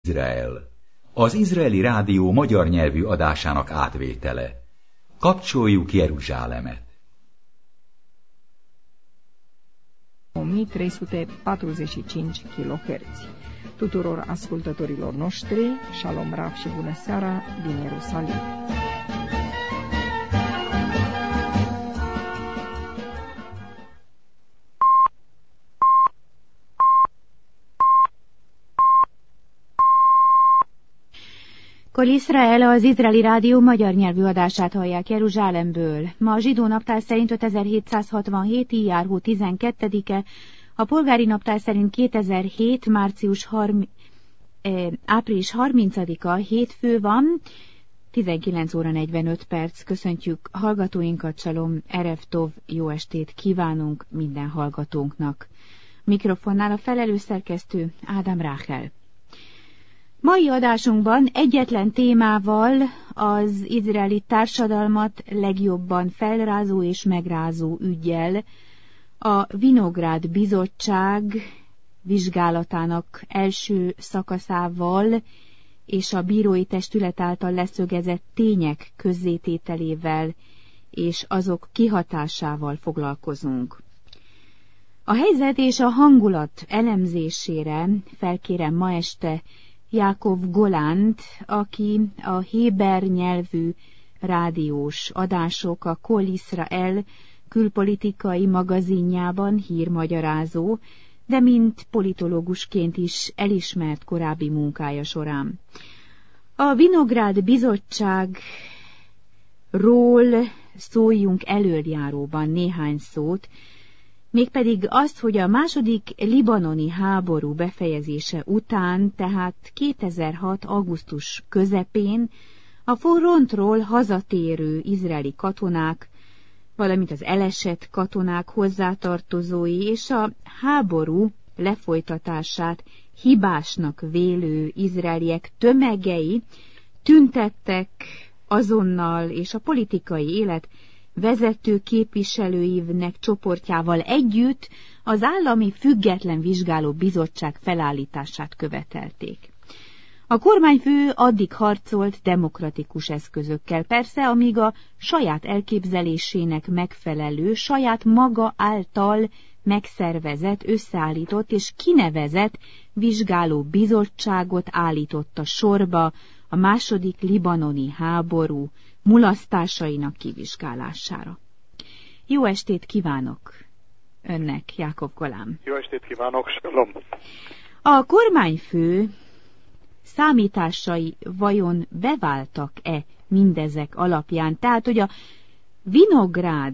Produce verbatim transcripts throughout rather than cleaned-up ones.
Izrael. Az izraeli rádió magyar nyelvű adásának átvétele. Kapcsoljuk Jeruzsálemet. o mie trei sute patruzeci și cinci kiloherți. Tuturor ascultătorilor noștri, Shalom Rav și bună seara din Ierusalim. Kol Israel, az izraeli rádió magyar nyelvű adását hallják Jeruzsálemből. Ma a zsidó naptár szerint ötezer-hétszázhatvanhét. ijjárhó tizenkettedike, a polgári naptár szerint kétezer-hét. március harmincadika, eh, április harmincadika, hétfő van, tizenkilenc óra negyvenöt perc. Köszöntjük hallgatóinkat, Shalom, Erev Tov, jó estét kívánunk minden hallgatónknak. Mikrofonnál a felelős szerkesztő Ádám Ráchel. Mai adásunkban egyetlen témával, az izraeli társadalmat legjobban felrázó és megrázó üggyel, a Vinográd Bizottság vizsgálatának első szakaszával és a bírói testület által leszögezett tények közzétételével és azok kihatásával foglalkozunk. A helyzet és a hangulat elemzésére felkérem ma este Jákov Golánt, aki a héber nyelvű rádiós adások, a Kol Israel külpolitikai magazinjában hírmagyarázó, de mint politológusként is elismert korábbi munkája során. A Vinográd Bizottságról szóljunk elöljáróban néhány szót, mégpedig azt, hogy a második libanoni háború befejezése után, tehát kétezer-hat. augusztus közepén a frontról hazatérő izraeli katonák, valamint az elesett katonák hozzátartozói és a háború lefolytatását hibásnak vélő izraeliek tömegei tüntettek azonnal, és a politikai élet vezető képviselőinek csoportjával együtt az állami független vizsgáló bizottság felállítását követelték. A kormányfő addig harcolt demokratikus eszközökkel, persze, amíg a saját elképzelésének megfelelő, saját maga által megszervezett, összeállított és kinevezett vizsgáló bizottságot állította sorba a második libanoni háború mulasztásainak kivizsgálására. Jó estét kívánok önnek, Jákov Golán. Jó estét kívánok, Shalom. A kormányfő számításai vajon beváltak-e mindezek alapján? Tehát, hogy a Vinográd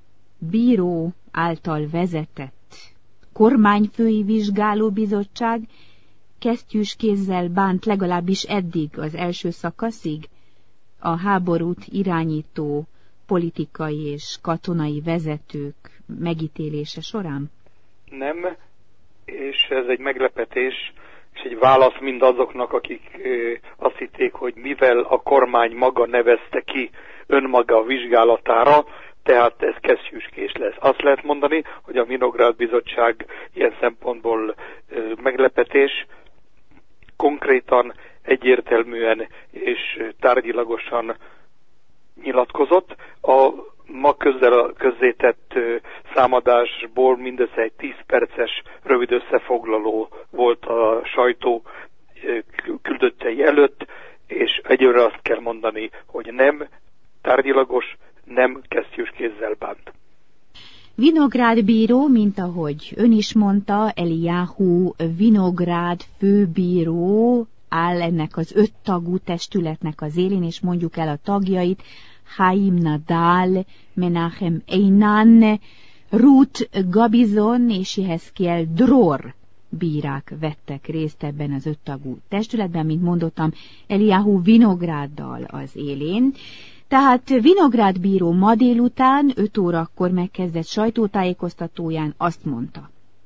bíró által vezetett kormányfői vizsgálóbizottság kesztyűs kézzel bánt legalábbis eddig az első szakaszig a háborút irányító politikai és katonai vezetők megítélése során? Nem, és ez egy meglepetés, és egy válasz mindazoknak, akik azt hitték, hogy mivel a kormány maga nevezte ki önmaga a vizsgálatára, tehát ez kesztyűskés lesz. Azt lehet mondani, hogy a Vinográd Bizottság ilyen szempontból meglepetés, konkrétan, egyértelműen és tárgyilagosan nyilatkozott. A ma közel közzétett számadásból mindössze egy tíz perces rövid összefoglaló volt a sajtó küldöttei előtt, és egyőre azt kell mondani, hogy nem tárgyilagos, nem kesztyűs kézzel bánt. Vinográd bíró, mint ahogy ön is mondta, Eliyahu Vinográd főbíró áll ennek az öt tagú testületnek az élén, és mondjuk el a tagjait: Haim Nadal, Menachem Einan, Ruth Gabizon és Jehezkiel Dror bírák vettek részt ebben az öt tagú testületben, mint mondottam, Eliyahu Vinográddal az élén. Tehát Vinográd bíró ma délután öt órakor megkezdett sajtótájékoztatóján azt mondta: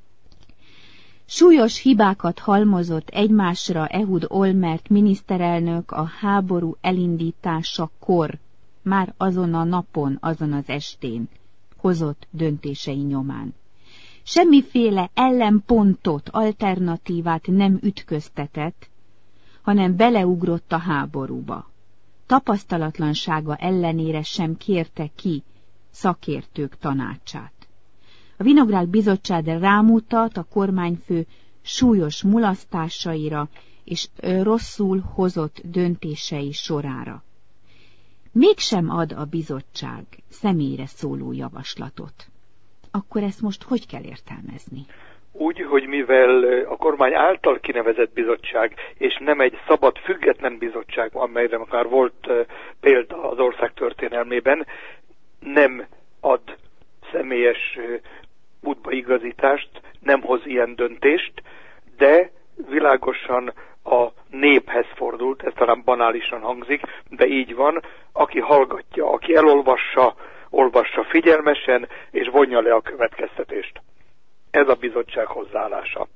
súlyos hibákat halmozott egymásra Ehud Olmert miniszterelnök a háború elindításakor, már azon a napon, azon az estén hozott döntései nyomán. Semmiféle ellenpontot, alternatívát nem ütköztetett, hanem beleugrott a háborúba. Tapasztalatlansága ellenére sem kérte ki szakértők tanácsát. A Vinográd Bizottság rámutat a kormányfő súlyos mulasztásaira és rosszul hozott döntései sorára. Mégsem ad a bizottság személyre szóló javaslatot. Akkor ezt most hogy kell értelmezni? Úgy, hogy mivel a kormány által kinevezett bizottság, és nem egy szabad, független bizottság, amelyre már volt példa az ország történelmében, nem ad személyes útbaigazítást, nem hoz ilyen döntést, de világosan a néphez fordult, ez talán banálisan hangzik, de így van, aki hallgatja, aki elolvassa, olvassa figyelmesen, és vonja le a következtetést. Ez a bizottság hozzáállása.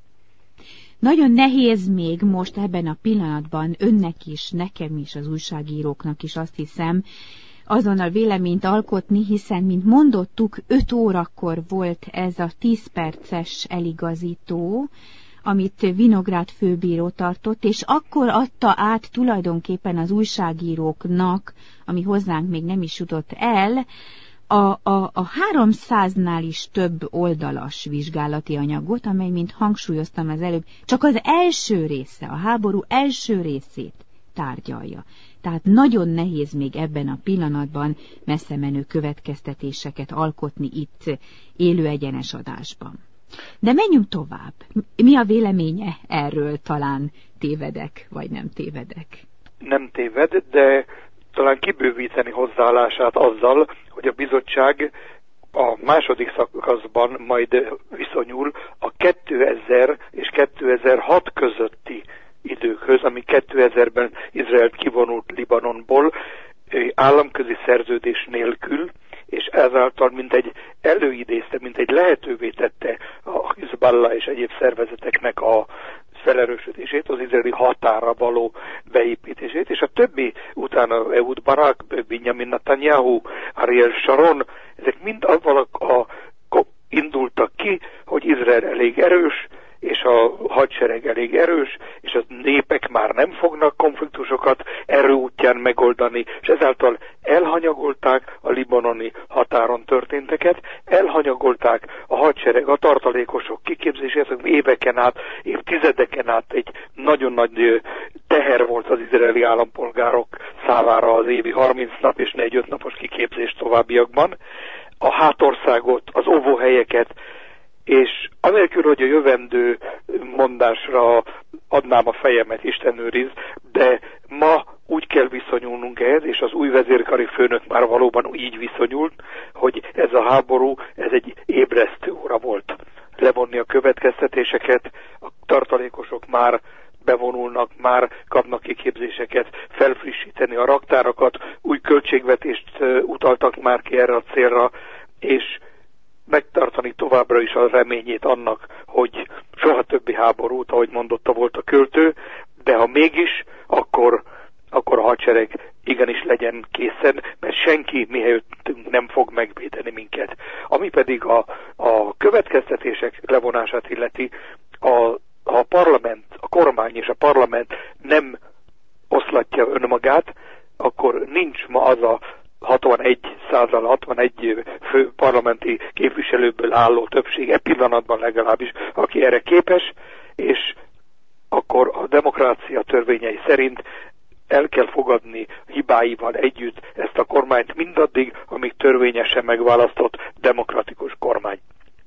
Nagyon nehéz még most ebben a pillanatban önnek is, nekem is, az újságíróknak is, azt hiszem, azonnal véleményt alkotni, hiszen, mint mondottuk, öt órakor volt ez a tíz perces eligazító, amit Vinográd főbíró tartott, és akkor adta át tulajdonképpen az újságíróknak, ami hozzánk még nem is jutott el, a, a, a háromszáznál is több oldalas vizsgálati anyagot, amely, mint hangsúlyoztam az előbb, csak az első része, a háború első részét tárgyalja. Tehát nagyon nehéz még ebben a pillanatban messze menő következtetéseket alkotni itt élő egyenes adásban. De menjünk tovább. Mi a véleménye erről? Talán tévedek, vagy nem tévedek? Nem téved, de talán kibővíteni hozzáállását azzal, hogy a bizottság a második szakaszban majd viszonyul a kétezer és kétezer-hat közötti időkhöz, ami kétezerben Izrael kivonult Libanonból államközi szerződés nélkül, és ezáltal mint egy előidézte, mint egy lehetővé tette a Hizballah és egyéb szervezeteknek a felerősödését, az izraeli határa való beépítését, és a többi utána Ehud Barak, Benjamin Netanyahu, Ariel Sharon, ezek mind avval a, a, indultak ki, hogy Izrael elég erős, és a hadsereg elég erős, és a népek már nem fognak konfliktusokat erő útján megoldani, és ezáltal elhanyagolták a libanoni határon történteket, elhanyagolták a hadsereg, a tartalékosok kiképzését, éveken át, évtizedeken át egy nagyon nagy teher volt az izraeli állampolgárok számára az évi harminc nap és négy-öt napos kiképzés továbbiakban, a hátországot, az óvóhelyeket, és anélkül, hogy a jövendő mondásra adnám a fejemet, Isten őriz, de ma úgy kell viszonyulnunk ehhez, és az új vezérkari főnök már valóban így viszonyult, hogy ez a háború, ez egy ébresztő óra volt. Levonni a következtetéseket, a tartalékosok már bevonulnak, már kapnak kiképzéseket, felfrissíteni a raktárakat, új költségvetést utaltak már ki erre a célra, és megtartani továbbra is a reményét annak, hogy soha többi háborút, ahogy mondotta volt a költő, de ha mégis, akkor, akkor a hadsereg igenis legyen készen, mert senki mihelyüttünk nem fog megvédeni minket. Ami pedig a, a következtetések levonását illeti, a, a parlament, a kormány és a parlament nem oszlatja önmagát, akkor nincs ma az a hatvanegy százalék, hatvanegy fő parlamenti képviselőből álló többség, e pillanatban legalábbis, aki erre képes, és akkor a demokrácia törvényei szerint el kell fogadni hibáival együtt ezt a kormányt mindaddig, amíg törvényesen megválasztott demokratikus kormány.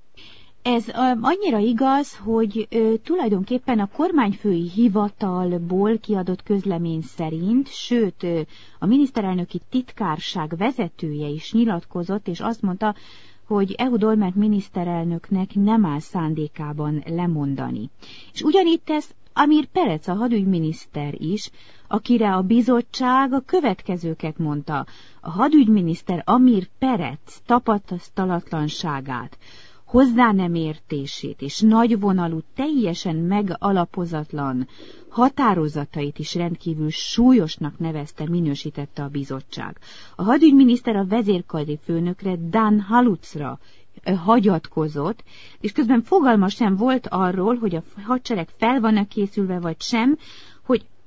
Ez annyira igaz, hogy ö, tulajdonképpen a kormányfői hivatalból kiadott közlemény szerint, sőt ö, a miniszterelnöki titkárság vezetője is nyilatkozott, és azt mondta, hogy Ehud Olmert miniszterelnöknek nem áll szándékában lemondani. És ugyanígy tesz Amir Perec, a hadügyminiszter is, akire a bizottság a következőket mondta. A hadügyminiszter Amir Perec tapasztalatlanságát, hozzá nem értését és nagyvonalú, teljesen megalapozatlan határozatait is rendkívül súlyosnak nevezte, minősítette a bizottság. A hadügyminiszter a vezérkari főnökre, Dan Halutzra hagyatkozott, és közben fogalma sem volt arról, hogy a hadsereg fel van-e készülve vagy sem, hogy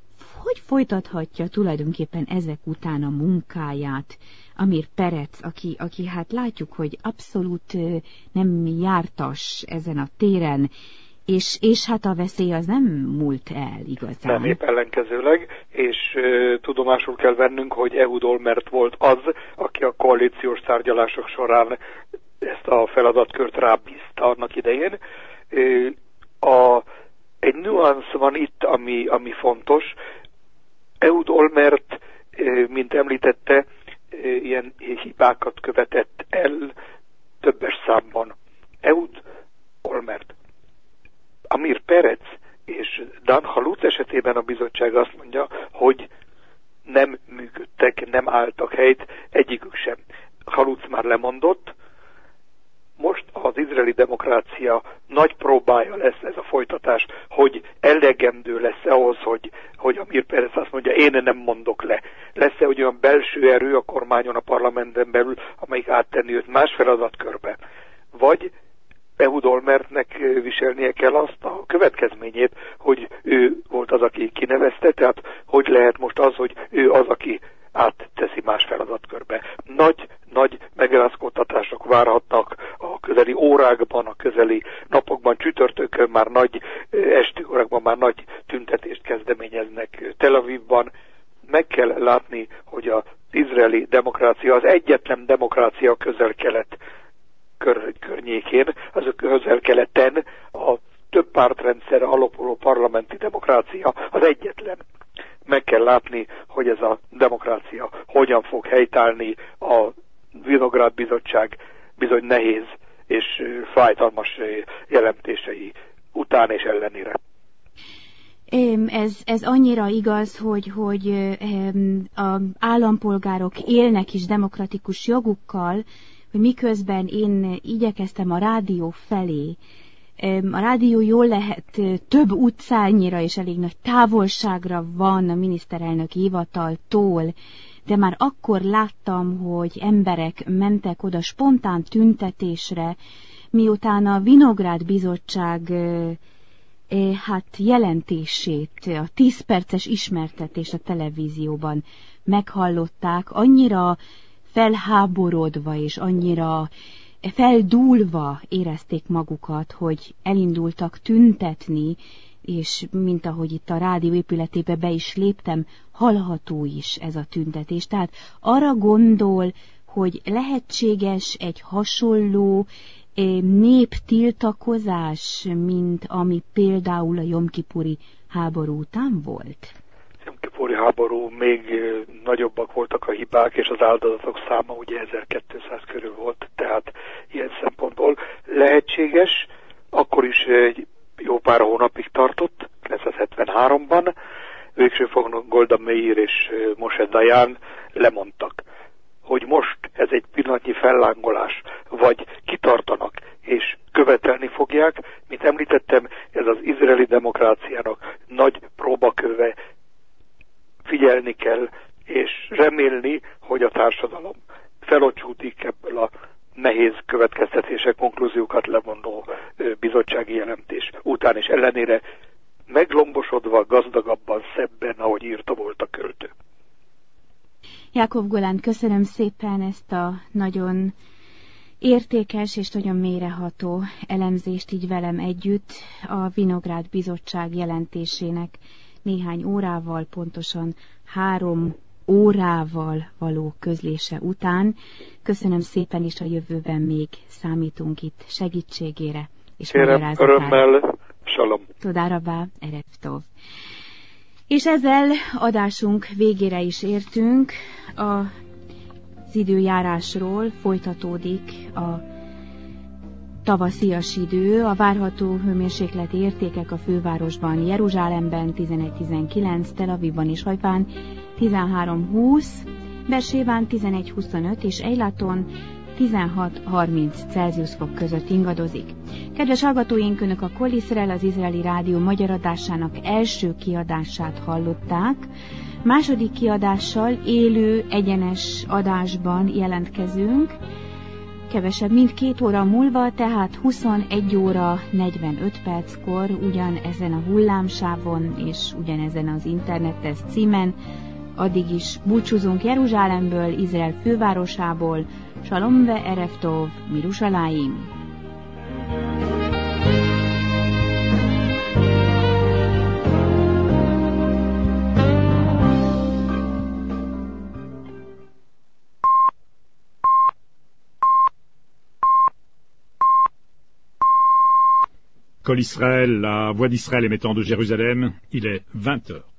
hogy folytathatja tulajdonképpen ezek után a munkáját Amir Perec, aki, aki hát látjuk, hogy abszolút nem jártas ezen a téren, és, és hát a veszély az nem múlt el igazán. Nem, épp ellenkezőleg, és uh, tudomásul kell vennünk, hogy Ehud Olmert volt az, aki a koalíciós tárgyalások során ezt a feladatkört rábízta annak idején. Uh, a, egy nüansz van itt, ami, ami fontos. Ehud Olmert, uh, mint említette, uh, ilyen hibákat követett el többes számban. Ehud Olmert. Amir Perec és Dan Haluc esetében a bizottság azt mondja, hogy nem működtek, nem álltak helyt, egyikük sem. Haluc már lemondott, most az izraeli demokrácia nagy próbája lesz ez a folytatás, hogy elegendő lesz ahhoz, hogy, hogy Amir Perec azt mondja, én nem mondok le. Lesz-e olyan belső erő a kormányon, a parlamenten belül, amelyik áttenni őt más feladatkörbe? Vagy Ehud Olmertnek viselnie kell azt a következményét, hogy ő volt az, aki kinevezte, tehát hogy lehet most az, hogy ő az, aki átteszi más feladatkörbe. Nagy, nagy megrázkódtatások várhatnak a közeli órákban, a közeli napokban, csütörtökön már nagy, esti órákban már nagy tüntetést kezdeményeznek Tel Avivban. Meg kell látni, hogy az izraeli demokrácia az egyetlen demokrácia a közel-kelet Kör, környékén, az a közel-keleten a több pártrendszerre alapuló parlamenti demokrácia az egyetlen. Meg kell látni, hogy ez a demokrácia hogyan fog helytállni a Vinográd Bizottság bizony nehéz és fájdalmas jelentései után és ellenére. Ez, ez annyira igaz, hogy, hogy az állampolgárok élnek is demokratikus jogukkal, hogy miközben én igyekeztem a rádió felé, a rádió jól lehet több utcányira és elég nagy távolságra van a miniszterelnök hivataltól, de már akkor láttam, hogy emberek mentek oda spontán tüntetésre, miután a Vinográd Bizottság hát jelentését, a tíz perces ismertetést a televízióban meghallották, annyira felháborodva és annyira feldúlva érezték magukat, hogy elindultak tüntetni, és mint ahogy itt a rádió épületébe be is léptem, hallható is ez a tüntetés. Tehát arra gondol, hogy lehetséges egy hasonló néptiltakozás, mint ami például a jomkipuri háború után volt? Jomkipuri háború még nagyobbak voltak a hibák, és az áldozatok száma ugye ezerkétszáz körül volt, tehát ilyen szempontból lehetséges, akkor is egy jó pár hónapig tartott, kilencszázhetvenháromban, végső fogon Golda Meir és Moshe Dayan lemondtak, hogy most ez egy pillanatnyi fellángolás, vagy kitartanak és követelni fogják, mint említettem, ez az izraeli demokráciának nagy próbaköve, figyelni kell, és remélni, hogy a társadalom felocsúdik ebből a nehéz következtetések, konklúziókat levonó bizottsági jelentés után, és ellenére meglombosodva, gazdagabban, szebben, ahogy írta volt a költő. Jákob Golán, köszönöm szépen ezt a nagyon értékes és nagyon mélyreható elemzést így velem együtt a Vinográd Bizottság jelentésének néhány órával, pontosan három órával való közlése után. Köszönöm szépen, és a jövőben még számítunk itt segítségére és magyarázatára. Örömmel, salom. Toda rabá, erev tov. És ezzel adásunk végére is értünk. Az időjárásról folytatódik a tavaszias idő, a várható hőmérsékleti értékek a fővárosban, Jeruzsálemben tizenegy-tizenkilenc, Tel Avivban és Hajfán tizenhárom-húsz, Bersébán tizenegy-huszonöt és Eilaton tizenhat-harminc Celsius fok között ingadozik. Kedves hallgatóink, Önök a Kol Iszrael, az izraeli rádió magyar adásának első kiadását hallották. Második kiadással élő, egyenes adásban jelentkezünk. kevesebb, mint két óra múlva, tehát huszonegy óra negyvenöt perckor ugyan ezen a hullámsávon és ugyanezen az internetes címen. Addig is búcsúzunk Jeruzsálemből, Izrael fővárosából. Shalom ve erev tov, Mirushalayim. Kol Israël, la voix d'Israël émettant de Jérusalem, il est vingt heures.